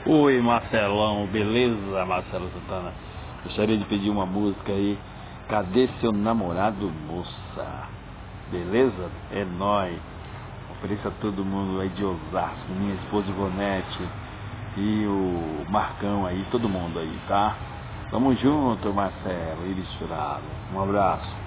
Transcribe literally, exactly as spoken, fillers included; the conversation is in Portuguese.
Oi, Marcelão, beleza, Marcelo Santana? Gostaria de pedir uma música aí. Cadê seu namorado, moça? Beleza? É nóis. Ofereça a todo mundo aí de Osasco, minha esposa Ivonete e o Marcão aí, todo mundo aí, tá? Tamo junto, Marcelo e misturado. Um abraço.